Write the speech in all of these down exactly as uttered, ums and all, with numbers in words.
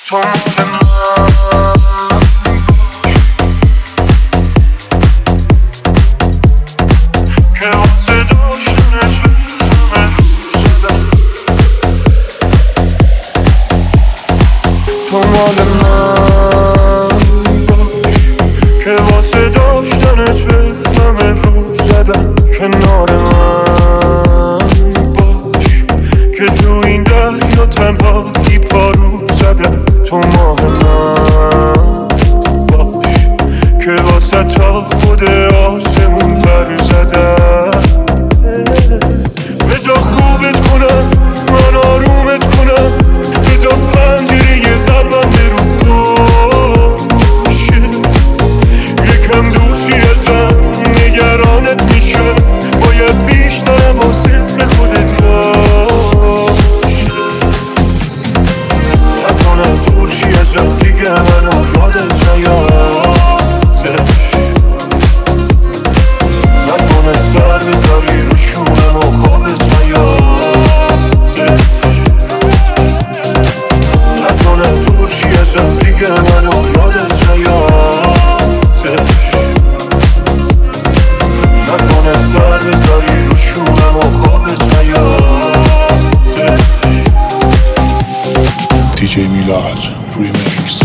تو مال من که واسه داشتنت همه روز زدم. تو مال من باش که واسه داشتنت به همه روز زدم. کنار من باش که تو این دریا تنهایی پارو زدم. تو ماه من باش که واسه تا خود آسمون پر زدم. بذار خوبت کنم من آرومت کنم، بذار پنجره قلبم برو باشه. یکم دوستی ازم نگرانت میشه، باید بیشتر حواست به خودت باشه. نکنه دورشی ازم دیگه منو یادت نیادش، نکنه سر بذاری رو شونم و خوابت نیادش، نکنه دورشی ازم دیگه منو یادت نیادش، نکنه سر بذاری رو شونم و خوابت نیادش. دی جی میلاد ریمیکس.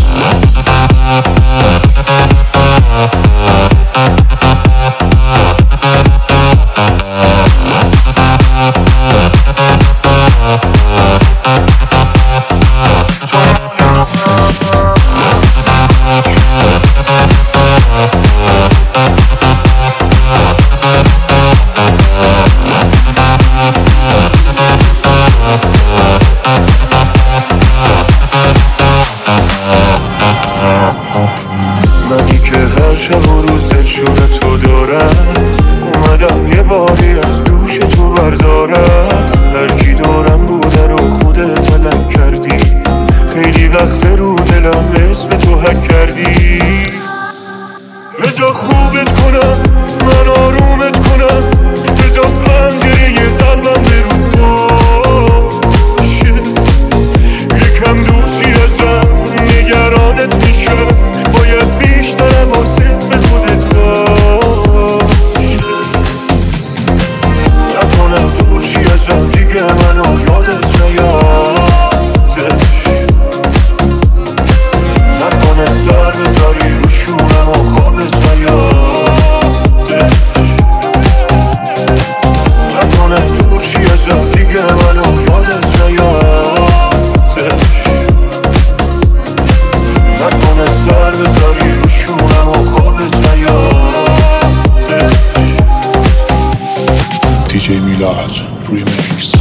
منی که هر شب و روز دلشور تو دارم، اومدم یه باری از دوش تو بردارم. هر کی دارم بوده رو خودت تلک کردی، خیلی وقت رو دلم اسم تو حک کردی. بذار خوبت کنم من آرومت کنم، بذار پنجره قلبم برو باشه. یکم دوستی ازم نگرانت میشه، باید بیشتر حواست به خودت باشه. نکنه دوشی ازم دیگه منو یادت نیادش، نکنه سر بذاری رو شونم و خوابت نیادش، نکنه دوشی ازم دیگه منو یادت نیادش، نکنه سر بذاری رو شونم و خوابت نیادش. دی جی میلاد ریمیکس.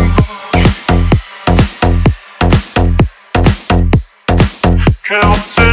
که